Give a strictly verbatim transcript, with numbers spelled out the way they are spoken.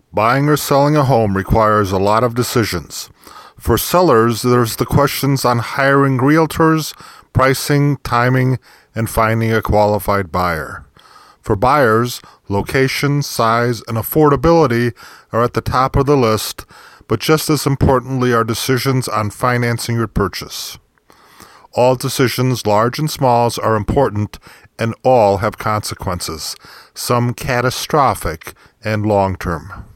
Buying or selling a home requires a lot of decisions. For sellers, there's the questions on hiring realtors, pricing, timing, and finding a qualified buyer. For buyers, location, size, and affordability are at the top of the list, but just as importantly are decisions on financing your purchase. All decisions, large and small, are important, and all have consequences, some catastrophic and long-term.